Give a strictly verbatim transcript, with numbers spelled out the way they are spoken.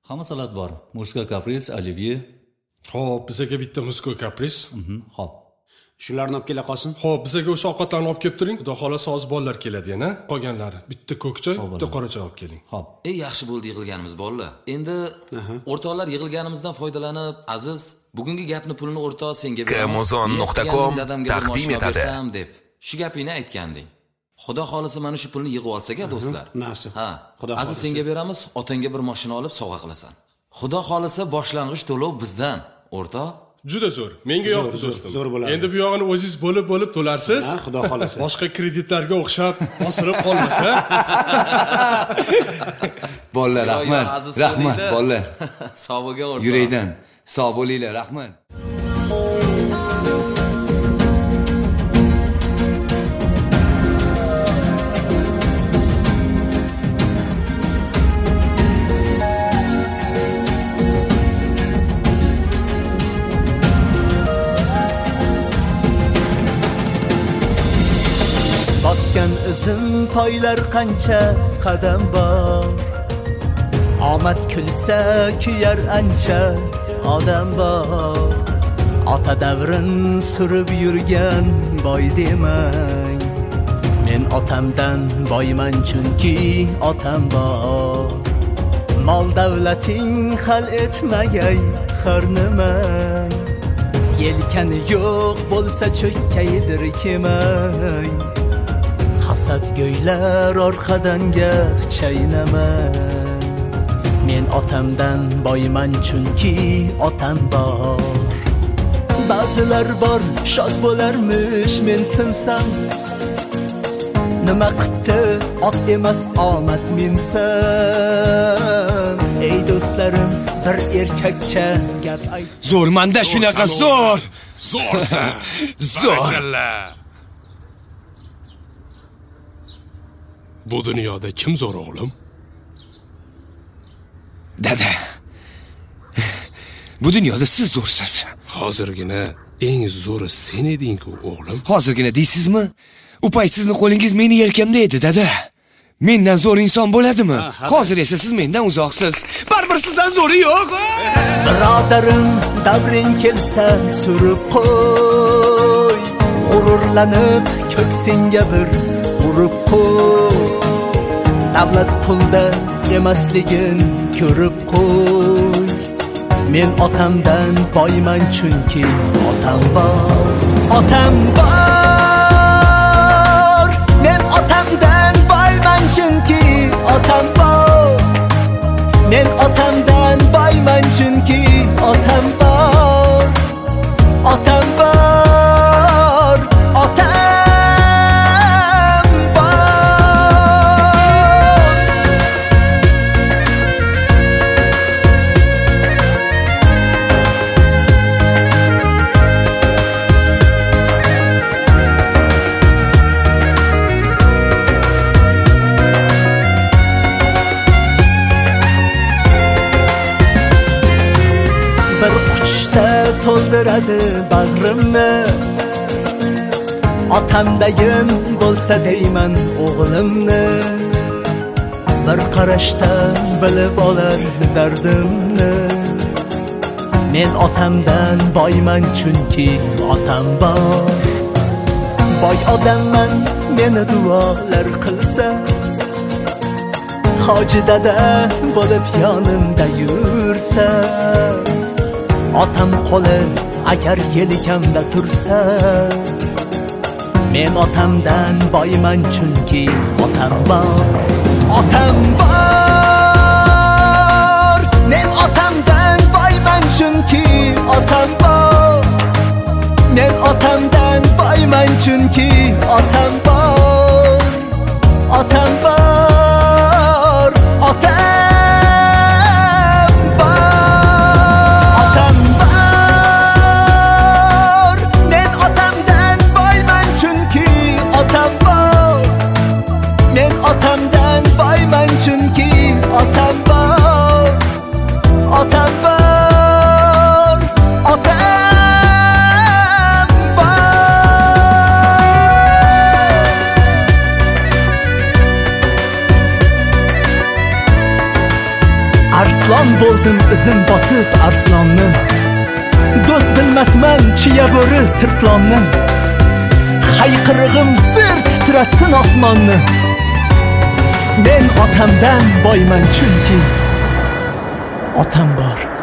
Hamma salat bor. Murskoy kapris, olivye. Xo'p, bizga bitta murskoy kapris. Mhm, xo'p. Shularni olib kela qolsin. Xo'p, bizga o'sha ovqatlarni olib kelib turing. Xudo xolasa hozir bolalar keladi yana. Qolganlari bitta ko'k choy, bitta qora choy olib keling. Xo'p. Ey, yaxshi bo'ldi yig'ilganimiz bolalar. Endi o'rtoqlar yig'ilganimizdan foydalanib, Aziz bugungi gapni pulini o'rtoq senga beramiz. Amazon nuqta com taqdim etadi deb. Shu gapingni aytganding. Xudo xolasa mana shu pulni yig'ib olsak-a do'stlar. Nasib. Ha, Xudo Aziz senga beramiz, otangga bir mashina olib sovg'a qilasan. Xudo xolasa boshlang'ich to'lov bizdan, o'rtoq. Juda zo'r. Menga yoqdi do'stim. Zo'r bo'ladi. Endi bu yog'ini o'zingiz bo'lib-bo'lib to'larsiz. Ha, Xudo xolasa. Boshqa kreditlarga o'xshab osirib qolmasa. Bolalar, rahmat. Rahmat, bolalar. Sog' bo'lgan o'rtoq. Yurakdan sog' bo'linglar, rahmat. Bosgan izim poylar qancha qadam bor. Omad kulsa kuyar ancha odam bor. Ota davrin surib yurgan boy demang. Men otamdan boyman chunki otam bor. Mol davlating hal etmagay har nima. Yelkani yo'q bo'lsa cho'kkaydir kemang. Hasad go'ylar orqadan gap chaynamang. Men otamdan boyman chunki otam bor. Ba'zilar bor shod bo'larmish men sinsam. Nima qildi ot emas omad minsan. Ey do'stlarim bir erkakcha gap aytsa. Zo'rmanda shunaqa zo'r. Zo'rsa. Zo'r. Bu dunyoda kim zo'r o'g'lim? Dada. Bu dunyoda siz zo'rsiz. Hozirgina eng zo'ri sen eding-ku o'g'lim. Hozirgina deysizmi? U payt sizni qo'lingiz meni yelkamda edi, dada. Mendan zo'r inson bo'ladimi? Hozir esa siz mendan uzoqsiz. Baribir sizdan zo'ri yo'q. Birodarim, davring kelsa surib qo'y. G'ururlanib ko'ksingga bir urib qo'y. Davlat pulda emasligin ko'rib qo'y. Men otamdan boyman chunki otam bor. Otam bor. Men otamdan boyman chunki otam bor. Men otamdan boyman chunki otam bor. Otam bor. Otam to'ldiradi bag'rimni. Otamdayin bo'lsa deyman o'g'limni. Bir qarashda bilib olar dardimni. Men otamdan boyman chunki otam bor. Boy odamman meni duolar qilsa. Hoji dada bo'lib yonimda yursa. Otam qo'li agar yelkamda tursa. Men otamdan boyman chunki otam bor. Otam bor. Men otamdan boyman chunki otam bor. Men otamdan boyman chunki otam bor. Otam bor. Otam otamdan boyman chunki otam bor. Otam bor. Otam bor. Lon bo'ldim izin bosib arslonni. Do'st bilmasman chiya bo'ri sirtlonni. Hayqirig'im zir titratsin osmonni. Men otamdan boyman chunki otam bor.